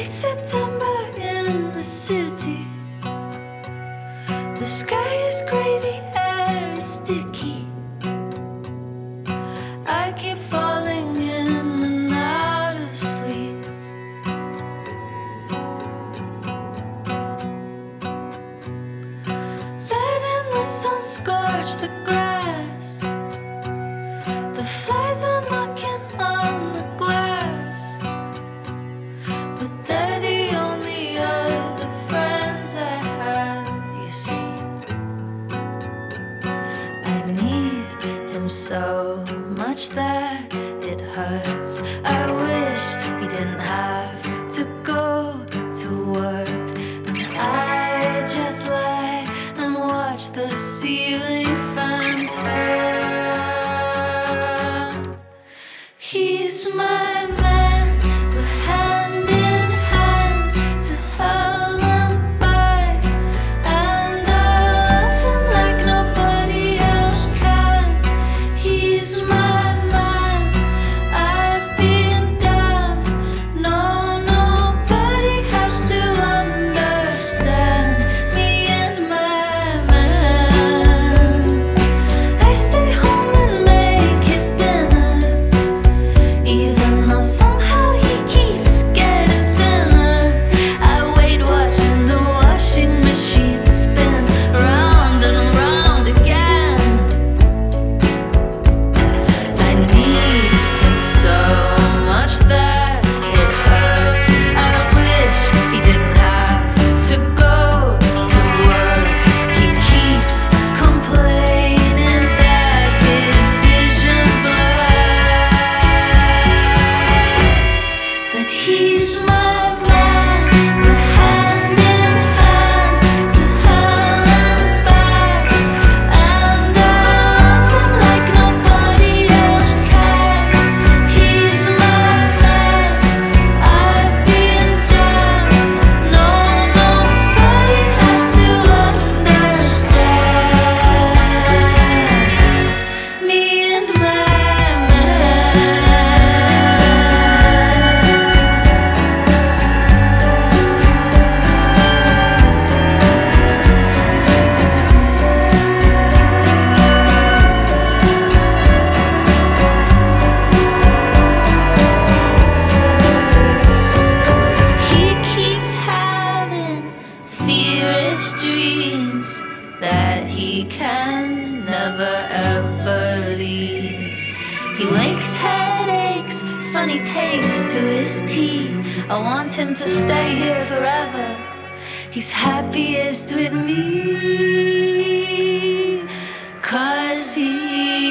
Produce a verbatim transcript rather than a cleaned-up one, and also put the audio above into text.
It's September in the city. The sky is gray, the air is sticky. I keep falling in and out of sleep. Letting the sun scorch the grass. The flies are knocking on the glass, but they're the only other friends I have, you see. I need him so much that it hurts. I wish he didn't have to go to work, and I just lie and watch the ceiling fan turn. He's my man, we're hand in hand to hell and back, and I love him like nobody else can. He's my man, I've been down. No, nobody has to understand me and my man. I stay home and make his dinner, even though somehow he keeps getting thinner. I wait watching the washing machine spin round and round again. I need him so much that it hurts. I wish he didn't have to go to work. He keeps complaining that his vision's blurred, but he's my man, we're hand in hand to hell and back, and I love him like nobody else can. He's my man, I've been down. No, nobody has to understand me and my man. He keeps having feverish dreams that he can never ever leave. He wakes headaches, funny taste to his tea. I want him to stay here forever. He's happiest with me, 'cause he